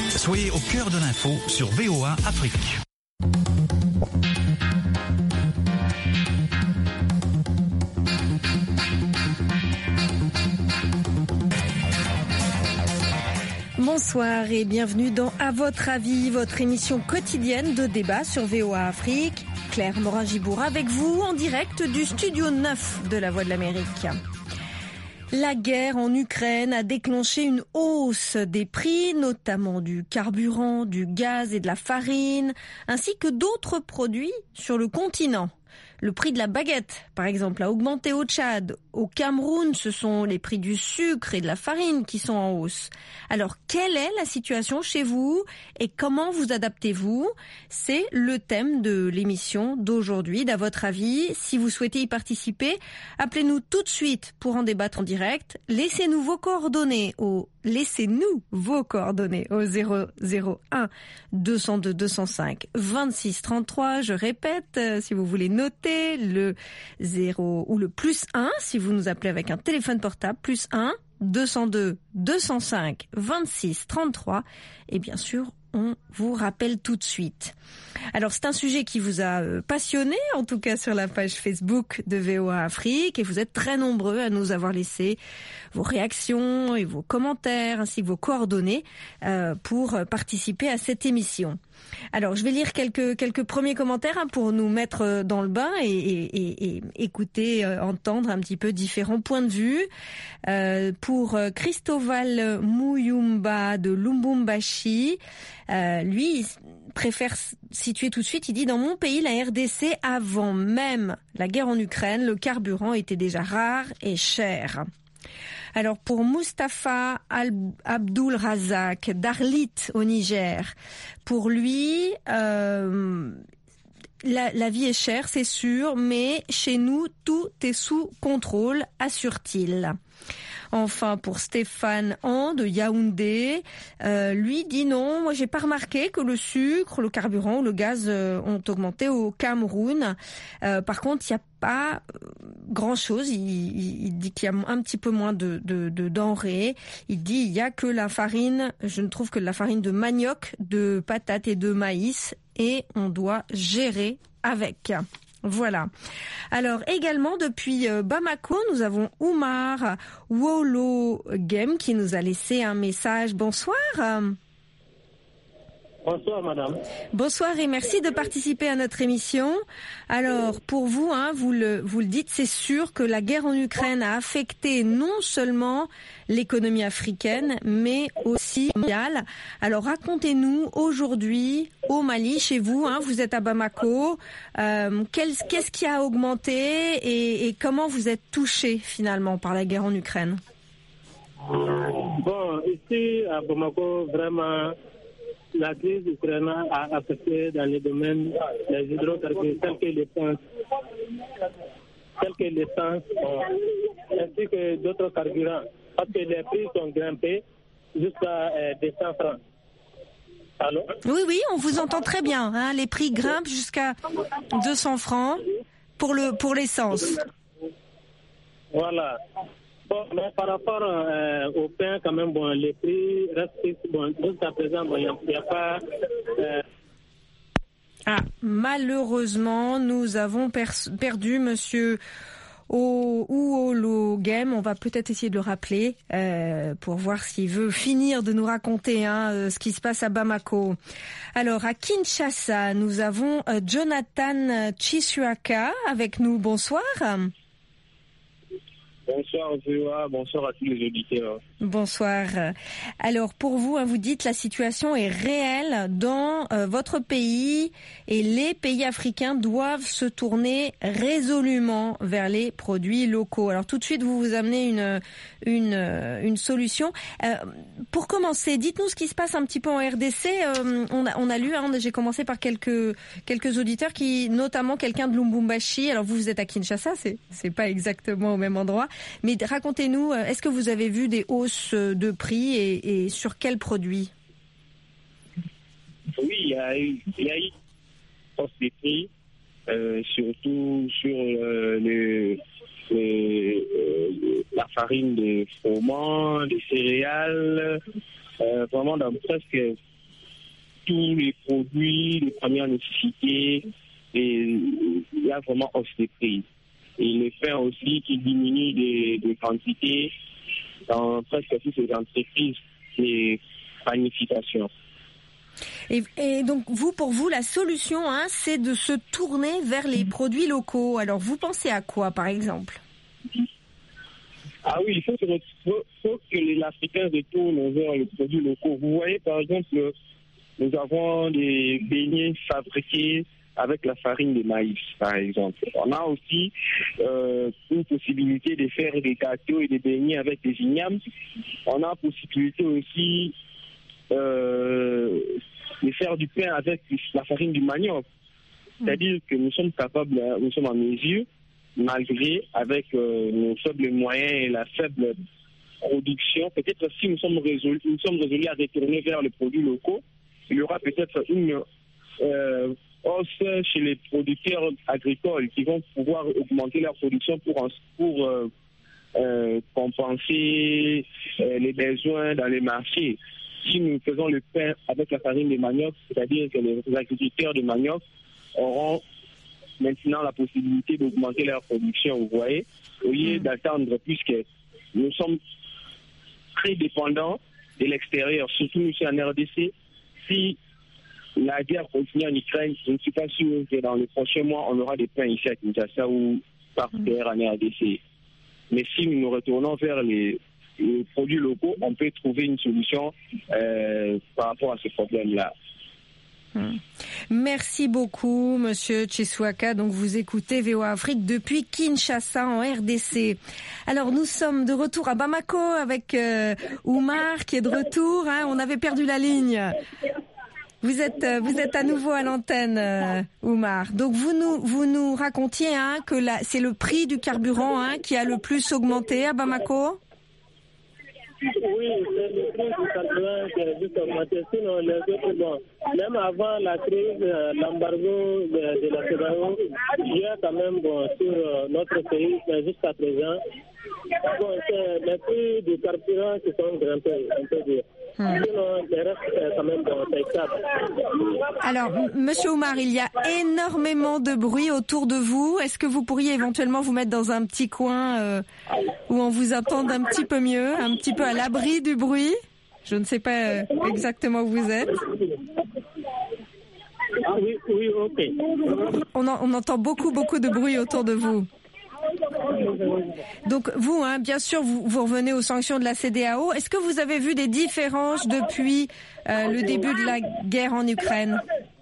Soyez au cœur de l'info sur VOA Afrique. Bonsoir et bienvenue dans À votre avis, votre émission quotidienne de débat sur VOA Afrique. Claire Morin-Gibour avec vous en direct du studio 9 de La Voix de l'Amérique. La guerre en Ukraine a déclenché une hausse des prix, notamment du carburant, du gaz et de la farine, ainsi que d'autres produits sur le continent. Le prix de la baguette, par exemple, a augmenté au Tchad. Au Cameroun, ce sont les prix du sucre et de la farine qui sont en hausse. Alors, quelle est la situation chez vous et comment vous adaptez-vous? C'est le thème de l'émission d'aujourd'hui. D'à votre avis, si vous souhaitez y participer, appelez-nous tout de suite pour en débattre en direct. Laissez-nous vos coordonnées au 001 202 205 26 33. Je répète, si vous voulez noter le 0 ou le +1 si vous nous appelez avec un téléphone portable, +1 202 205 26 33. Et bien sûr, on vous rappelle tout de suite. Alors, c'est un sujet qui vous a passionné, en tout cas sur la page Facebook de VOA Afrique, et vous êtes très nombreux à nous avoir laissé vos réactions et vos commentaires, ainsi que vos coordonnées pour participer à cette émission. Alors, je vais lire quelques premiers commentaires pour nous mettre dans le bain et écouter, entendre un petit peu différents points de vue. Pour Christoval Mouyumba de Lubumbashi, lui, il préfère situer tout de suite, il dit « Dans mon pays, la RDC, avant même la guerre en Ukraine, le carburant était déjà rare et cher. » Alors pour Mustapha Abdul Razak d'Arlit au Niger, pour lui, la vie est chère, c'est sûr, mais chez nous, tout est sous contrôle, assure-t-il. Enfin, pour Stéphane Han de Yaoundé, lui dit non, moi j'ai pas remarqué que le sucre, le carburant ou le gaz ont augmenté au Cameroun. Par contre, il n'y a pas grand-chose. Il dit qu'il y a un petit peu moins de denrées. Il dit il y a que la farine, je ne trouve que de la farine de manioc, de patates et de maïs, et on doit gérer avec. Voilà. Alors également depuis Bamako, nous avons Oumar Wolo Game qui nous a laissé un message. Bonsoir. Bonsoir madame. Bonsoir et merci de participer à notre émission. Alors pour vous, vous le dites, c'est sûr que la guerre en Ukraine a affecté non seulement l'économie africaine, mais aussi mondiale. Alors racontez-nous aujourd'hui au Mali, chez vous, vous êtes à Bamako, qu'est-ce qui a augmenté et comment vous êtes touché finalement par la guerre en Ukraine? Bon, ici à Bamako, vraiment, la crise ukrainienne a affecté dans les domaines des hydrocarbures tels que l'essence, ainsi que d'autres carburants, parce que les prix sont grimpés jusqu'à 200 francs. Allô? Oui, on vous entend très bien. Les prix grimpent jusqu'à 200 francs pour l'essence. Voilà. Bon, mais par rapport au pain, quand même, bon, les prix restent bon. Jusqu'à présent, bon, il n'y a pas. Malheureusement, nous avons perdu Monsieur Ouolo Game. On va peut-être essayer de le rappeler pour voir s'il veut finir de nous raconter ce qui se passe à Bamako. Alors à Kinshasa, nous avons Jonathan Chisuaka avec nous. Bonsoir. Bonsoir VOA, bonsoir à tous les auditeurs. Bonsoir. Alors pour vous, vous dites la situation est réelle dans votre pays et les pays africains doivent se tourner résolument vers les produits locaux. Alors tout de suite, vous amenez une solution. Pour commencer, dites-nous ce qui se passe un petit peu en RDC. On a lu, j'ai commencé par quelques auditeurs notamment quelqu'un de Lubumbashi. Alors vous êtes à Kinshasa, c'est pas exactement au même endroit. Mais racontez-nous, est-ce que vous avez vu des hausses de prix et sur quels produits? Oui, il y a eu hausse des prix, surtout sur la farine de froment, les céréales, vraiment dans presque tous les produits de première nécessité, et il y a vraiment hausse des prix. Et le pain aussi qui diminue de quantité dans presque toutes ces entreprises de panification. Et donc, pour vous, la solution, c'est de se tourner vers les produits locaux. Alors, vous pensez à quoi, par exemple ? Ah oui, il faut que les Africains retournent vers les produits locaux. Vous voyez, par exemple, nous avons des beignets fabriqués avec la farine de maïs, par exemple. On a aussi une possibilité de faire des gâteaux et des beignets avec des ignames. On a la possibilité aussi de faire du pain avec la farine du manioc. C'est-à-dire que nous sommes capables, nous sommes en mesure, malgré avec nos faibles moyens et la faible production, peut-être si nous sommes résolus à retourner vers les produits locaux, il y aura peut-être une hausse chez les producteurs agricoles qui vont pouvoir augmenter leur production pour compenser les besoins dans les marchés. Si nous faisons le pain avec la farine de manioc, c'est-à-dire que les agriculteurs de manioc auront maintenant la possibilité d'augmenter leur production, vous voyez, au lieu d'attendre, puisque nous sommes très dépendants de l'extérieur, surtout nous en RDC. Si la guerre continue en Ukraine, je ne suis pas sûr que dans les prochains mois, on aura des pains ici à Kinshasa ou par terre en RDC. Mais si nous nous retournons vers les produits locaux, on peut trouver une solution par rapport à ce problème-là. Merci beaucoup, Monsieur Tchiswaka. Donc, vous écoutez VOA Afrique depuis Kinshasa en RDC. Alors, nous sommes de retour à Bamako avec Oumar qui est de retour. On avait perdu la ligne. Vous êtes à nouveau à l'antenne, Oumar. Donc, vous nous racontiez que c'est le prix du carburant qui a le plus augmenté à Bamako. Oui, c'est le prix du carburant qui a juste augmenté. Sinon, les autres, bon, même avant la crise, l'embargo de la CEDEAO, il y a quand même sur notre pays, mais jusqu'à présent, c'est les prix du carburant qui sont grimpés, on peut dire. Sinon, les restes, quand même, c'est stable. Alors, Monsieur Oumar, il y a énormément de bruit autour de vous. Est-ce que vous pourriez éventuellement vous mettre dans un petit coin où on vous entende un petit peu mieux, un petit peu à l'abri du bruit? Je ne sais pas exactement où vous êtes. Oui, ok. On entend beaucoup de bruit autour de vous. Donc vous, bien sûr, vous revenez aux sanctions de la CEDEAO. Est-ce que vous avez vu des différences depuis le début de la guerre en Ukraine?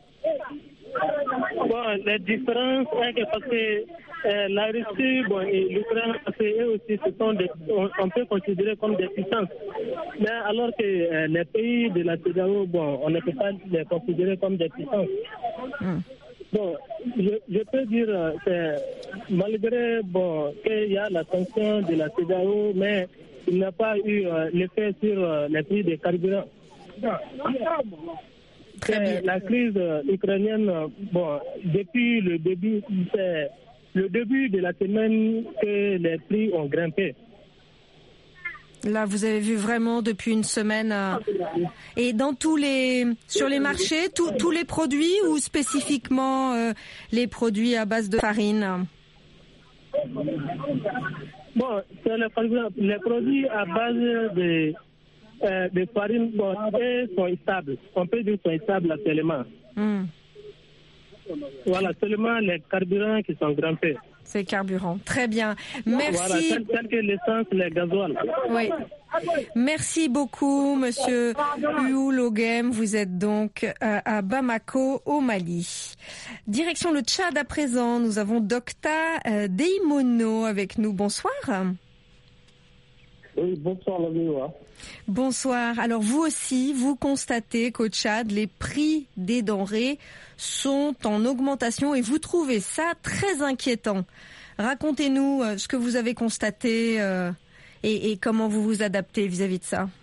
Bon, la différence est que parce que la Russie et l'Ukraine, eux aussi, on peut considérer comme des puissances. Mais alors que les pays de la CEDEAO, on ne peut pas les considérer comme des puissances. Bon, je peux dire que malgré qu'il y a la sanction de la CEDEAO, mais il n'a pas eu l'effet sur les prix des carburants. La crise ukrainienne, depuis le début, c'est le début de la semaine que les prix ont grimpé. Là, vous avez vu vraiment depuis une semaine. Et sur les marchés, tous les produits ou spécifiquement les produits à base de farine? C'est les produits à base de farine, sont stables. On peut dire qu'ils sont stables actuellement. Voilà, seulement les carburants qui sont grimpés. C'est carburant. Très bien. Merci. Voilà, tel que l'essence, les gasoil. Oui. Merci beaucoup, Monsieur Uulogem. Vous êtes donc à Bamako, au Mali. Direction le Tchad à présent. Nous avons Docta Deimono avec nous. Bonsoir. Oui, bonsoir, la VOA. Bonsoir. Alors vous aussi, vous constatez qu'au Tchad, les prix des denrées sont en augmentation et vous trouvez ça très inquiétant. Racontez-nous ce que vous avez constaté et comment vous vous adaptez vis-à-vis de ça.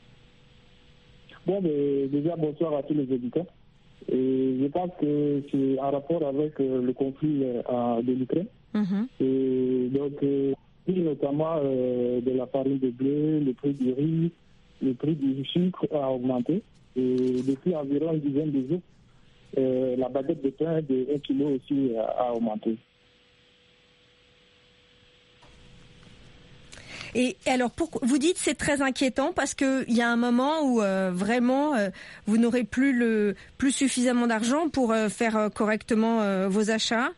Bon, déjà, bonsoir à tous les auditeurs. Et je pense que c'est en rapport avec le conflit de l'Ukraine. Et donc, notamment de la farine de blé, le prix du riz, le prix du sucre a augmenté. Et depuis environ une dizaine de jours, la baguette de pain de 1 kg aussi a augmenté. Et alors, vous dites c'est très inquiétant parce qu'il y a un moment où vraiment vous n'aurez plus suffisamment d'argent pour faire correctement vos achats.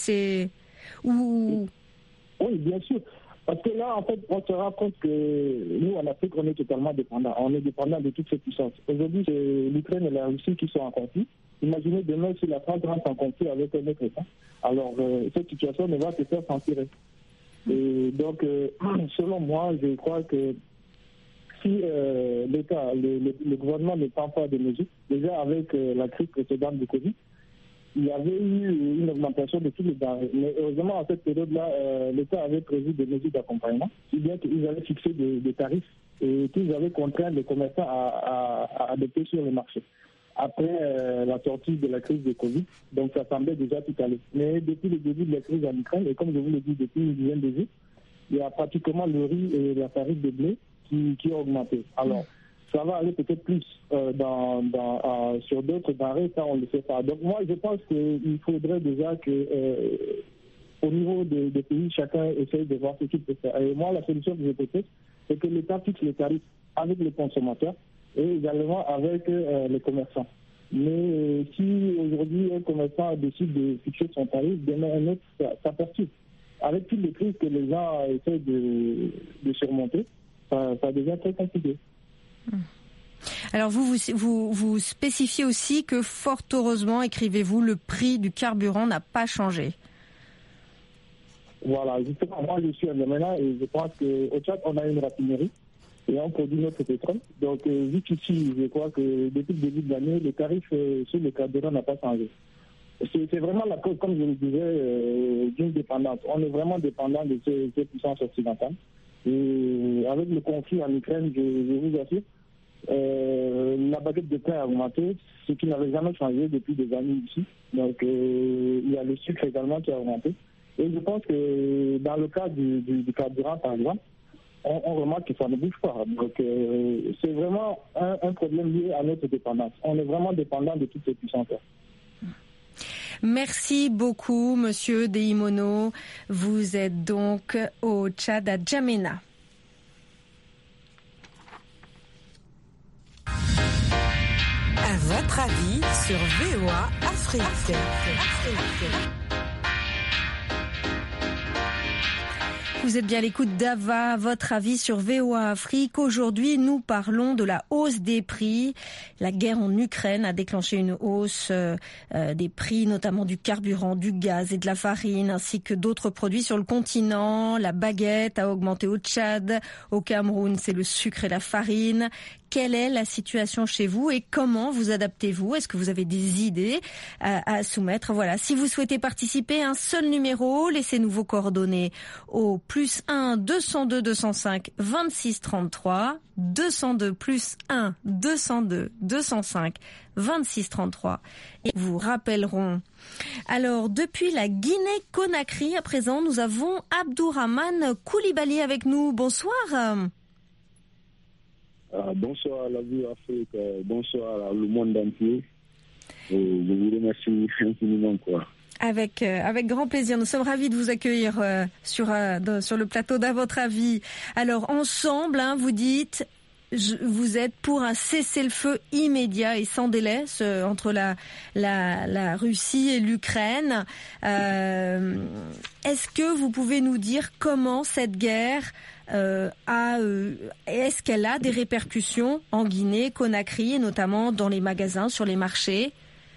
Oui, bien sûr. Parce que là, en fait, on se rend compte que nous, en Afrique, on est totalement dépendants. On est dépendants de toutes ces puissances. Aujourd'hui, c'est l'Ukraine et la Russie qui sont en conflit. Imaginez demain si la France rentre en conflit avec un autre État. Alors, cette situation ne va se faire s'empirer. Et donc, selon moi, je crois que si l'État, le gouvernement ne prend pas de mesures, déjà avec la crise précédente du Covid, il y avait eu une augmentation de tous les denrées. Mais heureusement, à cette période-là, l'État avait prévu des mesures d'accompagnement, si bien qu'ils avaient fixé des tarifs et qu'ils avaient contraint les commerçants à adopter sur le marché. Après la sortie de la crise de Covid, donc ça semblait déjà tout aller. Mais depuis le début de la crise en Ukraine, et comme je vous l'ai dit depuis une dizaine de jours, il y a pratiquement le riz et la farine de blé qui ont augmenté. Alors, ça va aller peut-être plus sur d'autres denrées, ça on ne le sait pas. Donc moi, je pense qu'il faudrait déjà que au niveau des pays, chacun essaye de voir ce qu'il peut faire. Et moi, la solution que je propose, c'est que l'État fixe les tarifs avec les consommateurs et également avec les commerçants. Mais si aujourd'hui un commerçant décide de fixer son tarif, demain un autre, ça perturbe. Avec toutes les crises que les gens essaient de surmonter, ça devient très compliqué. Alors vous spécifiez aussi que fort heureusement, écrivez-vous, le prix du carburant n'a pas changé. Voilà, justement, moi je suis un maintenant et je pense qu'au Tchad, on a une raffinerie et on produit notre pétrole. Donc, vu qu'ici, je crois que depuis le début de l'année, le tarif sur le carburant n'a pas changé. C'est vraiment la cause, comme je le disais, d'une dépendance. On est vraiment dépendant de ces puissances occidentales. Et avec le conflit en Ukraine, je vous assure, la baguette de pain a augmenté, ce qui n'avait jamais changé depuis des années ici. Donc, il y a le sucre également qui a augmenté. Et je pense que dans le cas du carburant, par exemple, on remarque que ça ne bouge pas. Donc, c'est vraiment un problème lié à notre dépendance. On est vraiment dépendant de toutes ces puissances. Merci beaucoup, Monsieur Deimono. Vous êtes donc au Tchad, à Djamena. À votre avis sur VOA Afrique. Vous êtes bien à l'écoute d'Ava, votre avis sur VOA Afrique. Aujourd'hui, nous parlons de la hausse des prix. La guerre en Ukraine a déclenché une hausse des prix, notamment du carburant, du gaz et de la farine, ainsi que d'autres produits sur le continent. La baguette a augmenté au Tchad. Au Cameroun, c'est le sucre et la farine. Quelle est la situation chez vous et comment vous adaptez-vous? Est-ce que vous avez des idées à soumettre? Voilà. Si vous souhaitez participer, un seul numéro, laissez-nous vos coordonnées au +1 202 205 26 33, 202 +1 202 205 26 33 et vous rappellerons. Alors, depuis la Guinée-Conakry, à présent, nous avons Abdourahmane Koulibaly avec nous. Bonsoir. Bonsoir à la vie Afrique, bonsoir à le monde entier. Je vous remercie infiniment. Avec grand plaisir. Nous sommes ravis de vous accueillir sur le plateau d'À votre avis. Alors, ensemble, vous dites, vous êtes pour un cessez-le-feu immédiat et sans délai entre la Russie et l'Ukraine. Est-ce que vous pouvez nous dire comment cette guerre est-ce qu'elle a des répercussions en Guinée, Conakry, et notamment dans les magasins, sur les marchés?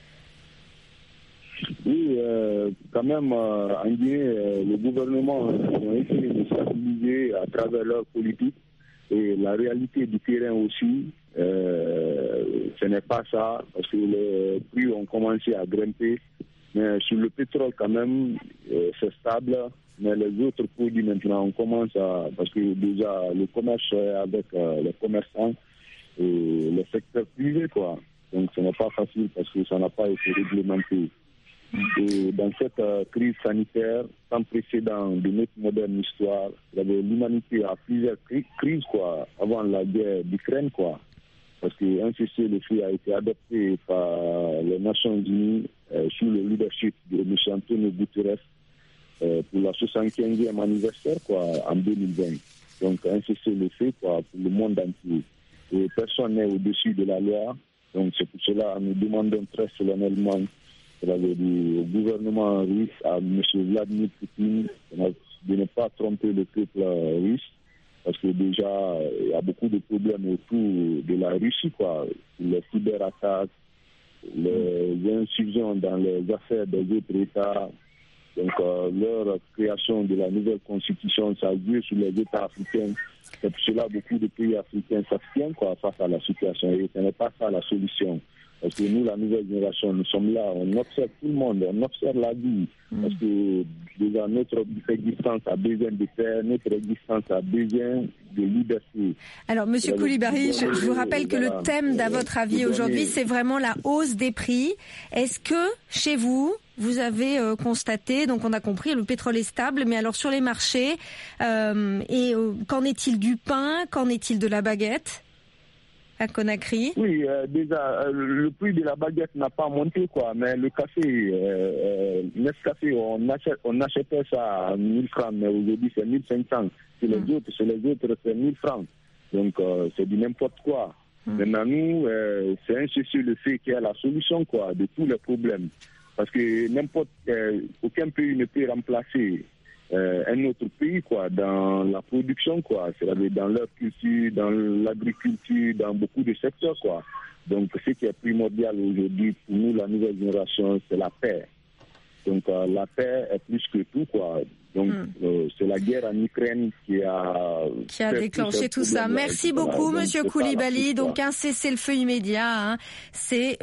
Oui, quand même, en Guinée, le gouvernement a essayé de stabiliser à travers leur politique et la réalité du terrain aussi. Ce n'est pas ça, parce que les prix ont commencé à grimper. Mais sur le pétrole, quand même, c'est stable. Mais les autres produits, maintenant, on commence à... Parce que déjà, le commerce avec les commerçants et le secteur privé, quoi. Donc, ce n'est pas facile parce que ça n'a pas été réglementé. Et dans cette crise sanitaire sans précédent de notre moderne histoire, l'humanité a plusieurs crises, quoi, avant la guerre d'Ukraine, quoi. parce qu'un cessez-le-feu a été adopté par les Nations Unies sous le leadership de M. Antonio Guterres pour la 75e anniversaire en 2020. Donc un cessez-le-feu pour le monde entier. Et personne n'est au-dessus de la loi. Donc c'est pour cela que nous demandons très solennellement au gouvernement russe, à M. Vladimir Poutine, de ne pas tromper le peuple russe, parce que déjà, il y a beaucoup de problèmes autour de la Russie, les cyberattaques, les intrusions dans les affaires des autres États. Donc, leur création de la nouvelle constitution, ça joue sur les États africains. C'est pour cela que beaucoup de pays africains s'abstiennent face à la situation. Et ce n'est pas ça la solution. Parce que nous, la nouvelle génération, nous sommes là, on observe tout le monde, on observe la vie. Parce que déjà, notre existence a besoin de paix, notre existence a besoin de liberté. Alors, Monsieur Coulibaly, je vous rappelle que le thème d'à votre avis aujourd'hui, c'est vraiment la hausse des prix. Est-ce que, chez vous, vous avez constaté, donc on a compris, le pétrole est stable, mais alors sur les marchés, qu'en est-il du pain, qu'en est-il de la baguette à Conakry? Oui, déjà, le prix de la baguette n'a pas monté, mais le café, Nescafé, on achetait ça à 1000 francs, mais aujourd'hui c'est 1500. C'est les autres, c'est 1000 francs. Donc c'est du n'importe quoi. Maintenant, nous, c'est un cessez-le-feu qui est la solution, de tous les problèmes. Parce que aucun pays ne peut remplacer un autre pays dans la production, c'est-à-dire dans leur culture, dans l'agriculture, dans beaucoup de secteurs. Donc ce qui est primordial aujourd'hui pour nous, la nouvelle génération, c'est la paix. Donc la paix est plus que tout. Donc c'est la guerre en Ukraine qui a déclenché tout ça. Merci beaucoup, Monsieur Coulibaly. Donc un cessez-le-feu immédiat, c'est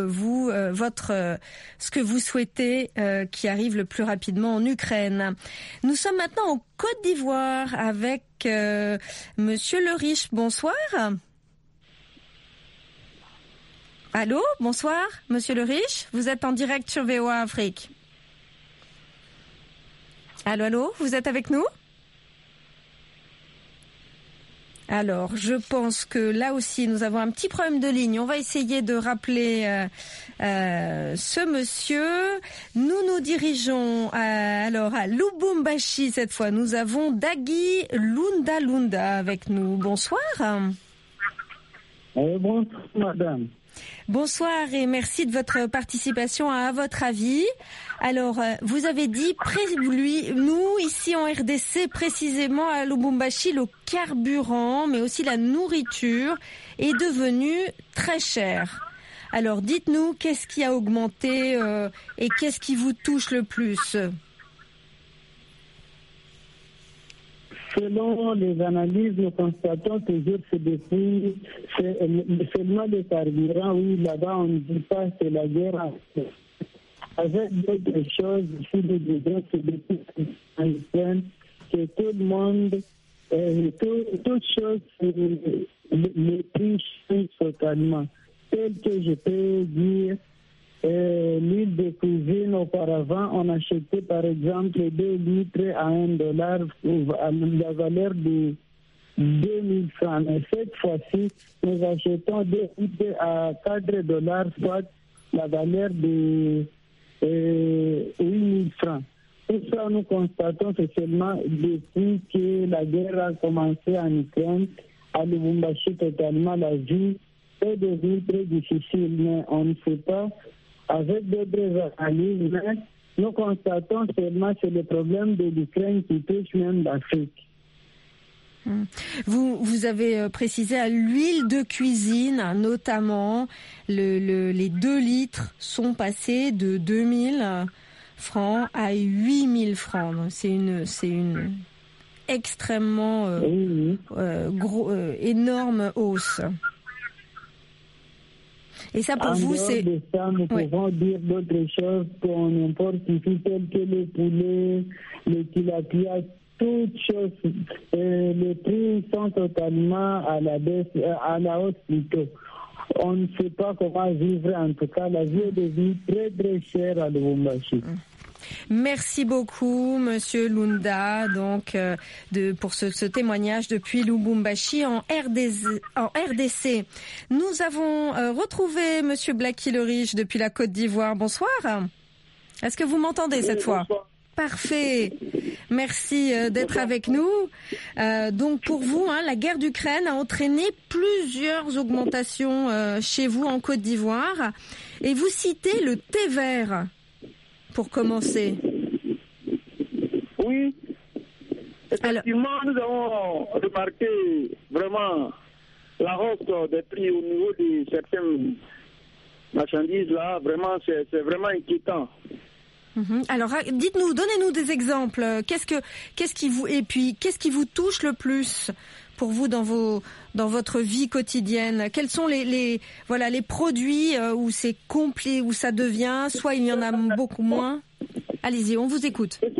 ce que vous souhaitez qui arrive le plus rapidement en Ukraine. Nous sommes maintenant en Côte d'Ivoire avec Monsieur Le Riche. Bonsoir. Allô, bonsoir, Monsieur Le Riche. Vous êtes en direct sur VOA Afrique. Allô, vous êtes avec nous? Alors, je pense que là aussi, nous avons un petit problème de ligne. On va essayer de rappeler ce monsieur. Nous dirigeons à Lubumbashi cette fois. Nous avons Dagui Lunda avec nous. Bonsoir. Bonsoir, madame. Bonsoir et merci de votre participation à votre avis. Alors, vous avez dit, nous, ici en RDC, précisément à Lubumbashi, le carburant, mais aussi la nourriture, est devenu très cher. Alors, dites-nous, qu'est-ce qui a augmenté et qu'est-ce qui vous touche le plus ? Selon les analyses, nous constatons toujours que depuis seulement le carburant, oui, là-bas on ne dit pas que la guerre avec d'autres choses, ici nous disons que depuis que tout le monde, toutes choses, les prix changent totalement. Tel que je peux dire, l'huile de cuisine, auparavant, on achetait par exemple 2 litres à $1 à la valeur de 2000 francs. Mais cette fois-ci, nous achetons 2 litres à $4, soit la valeur de 8000 francs. Tout ça, nous constatons que seulement depuis que la guerre a commencé en Ukraine, à Lubumbashi totalement, la vie est devenue très difficile. Mais on ne sait pas. Avec d'autres analyses, nous constatons seulement que c'est le problème de l'Ukraine qui touche même l'Afrique. Vous avez précisé à l'huile de cuisine, notamment, les 2 litres sont passés de 2000 francs à 8000 francs. Donc c'est une extrêmement énorme hausse. Et ça, pour vous, c'est... De ça, nous pouvons dire d'autres choses qu'on importe ici, telles que le poulet, le tilapia, toutes choses. Les prix sont totalement à la baisse, à la hausse plutôt. On ne sait pas comment vivre. En tout cas, la vie est devenue très, très chère à Lubumbashi. Merci beaucoup, Monsieur Lunda, donc pour ce témoignage depuis Lubumbashi en RDC. Nous avons retrouvé Monsieur Blacky le Riche depuis la Côte d'Ivoire. Bonsoir. Est-ce que vous m'entendez cette fois? Parfait. Merci d'être avec nous. Donc pour vous, la guerre d'Ukraine a entraîné plusieurs augmentations chez vous en Côte d'Ivoire. Et vous citez le thé vert pour commencer. Oui. Effectivement, nous avons remarqué vraiment la hausse des prix au niveau de certaines marchandises là. Vraiment, c'est vraiment inquiétant. Alors, dites-nous, donnez-nous des exemples. Qu'est-ce qui vous touche le plus pour vous dans votre vie quotidienne? Quels sont les produits où c'est complet, où ça devient, soit il y en a beaucoup moins? Allez-y, on vous écoute. C'est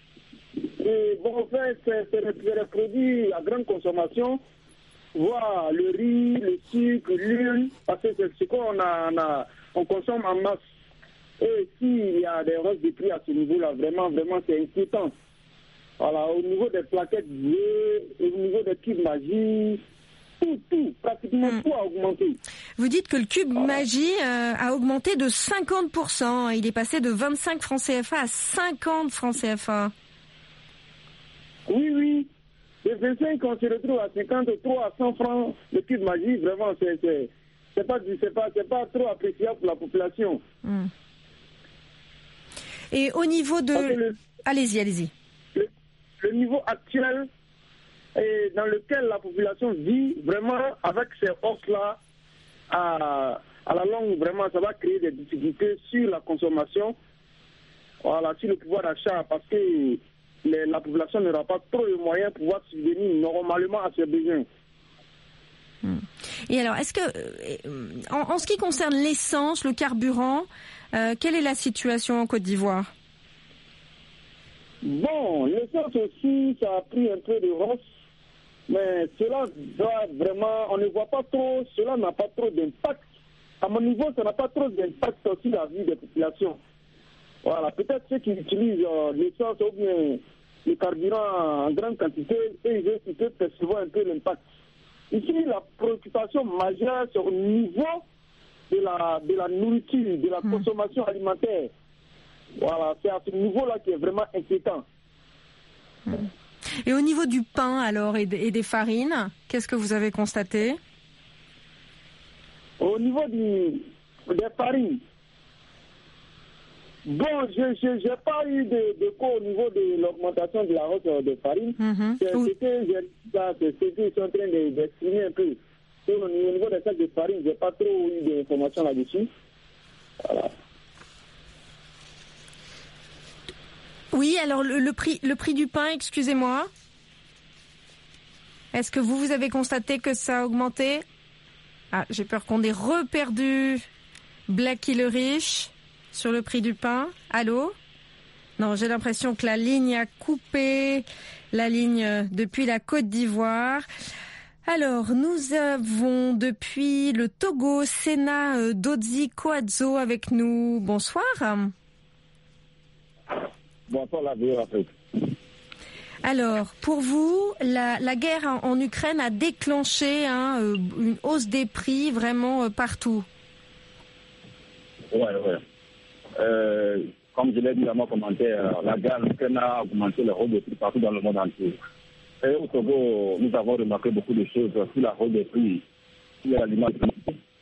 des produits à grande consommation, voire le riz, le sucre, l'huile, parce que c'est ce on consomme en masse. Et s'il y a des hausses de prix à ce niveau-là, vraiment, c'est inquiétant. Voilà, au niveau des plaquettes bleues, au niveau des cubes Magie, pratiquement tout a augmenté. Vous dites que le cube Magie a augmenté de 50%. Il est passé de 25 francs CFA à 50 francs CFA. Oui. Les 25, on se retrouve à 53 à 100 francs le cube Magie. Vraiment, c'est pas trop appréciable pour la population. Et au niveau de... Allez-y. Le niveau actuel dans lequel la population vit, vraiment, avec ces hausses-là, à la longue, vraiment, ça va créer des difficultés sur la consommation, sur le pouvoir d'achat, parce que la population n'aura pas trop de moyens pour pouvoir subvenir normalement à ses besoins. Et alors, est-ce que, en ce qui concerne l'essence, le carburant, quelle est la situation en Côte d'Ivoire? Bon, l'essence aussi, ça a pris un peu de hausse, mais cela doit vraiment, on ne voit pas trop, cela n'a pas trop d'impact. À mon niveau, ça n'a pas trop d'impact sur la vie des populations. Voilà, peut-être ceux qui utilisent l'essence ou bien le carburant en grande quantité, ils peuvent percevoir un peu l'impact. Ici, la préoccupation majeure, c'est au niveau de la nourriture, de la consommation alimentaire. Voilà, c'est à ce niveau-là qui est vraiment inquiétant. Et au niveau du pain, alors, et des farines, qu'est-ce que vous avez constaté? Au niveau des farines, bon, je n'ai pas eu de cas au niveau de l'augmentation de la hausse des farines. C'est ce qu'ils sont en train d'exprimer un peu. Au niveau des sacs de farine, je n'ai pas trop eu d'informations là-dessus. Voilà. Oui, alors le prix du pain, excusez-moi. Est-ce que vous avez constaté que ça a augmenté? Ah, j'ai peur qu'on ait reperdu Blacky le Riche sur le prix du pain. Allô? Non, j'ai l'impression que la ligne a coupé, la ligne depuis la Côte d'Ivoire. Alors, nous avons depuis le Togo, Sena Dodzi Koadzo avec nous. Bonsoir. Bonsoir, la vie, Afrique. Alors, pour vous, la guerre en Ukraine a déclenché une hausse des prix vraiment partout. Oui. Comme je l'ai dit dans mon commentaire, la guerre en Ukraine a augmenté le rôle des prix partout dans le monde entier. Et au Togo, nous avons remarqué beaucoup de choses sur la hausse des prix, sur l'alimentation.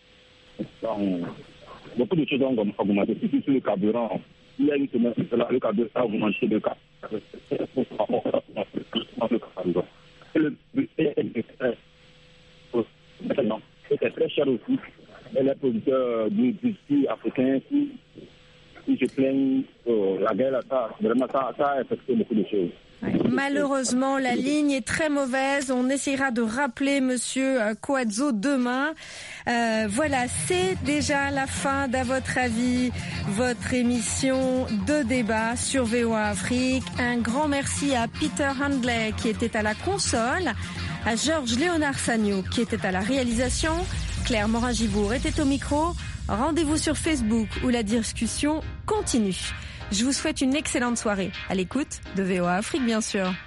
Beaucoup de choses ont augmenté, surtout sur le carburant. Il y a une semaine, le carburant a augmenté de 4. C'est très cher aussi. Et les producteurs du pays africain qui se plaignent la guerre, ça a affecté beaucoup de choses. Ouais. Malheureusement, la ligne est très mauvaise. On essaiera de rappeler Monsieur Koadzo demain. Voilà, c'est déjà la fin d'À votre avis, votre émission de débat sur VOA Afrique. Un grand merci à Peter Handley qui était à la console, à Georges Léonard Sagno qui était à la réalisation, Claire Morin-Gibourg était au micro. Rendez-vous sur Facebook où la discussion continue. Je vous souhaite une excellente soirée à l'écoute de VOA Afrique, bien sûr.